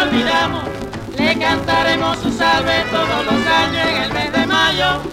olvidamos, le cantaremos su salve todos los años en el mes de mayo.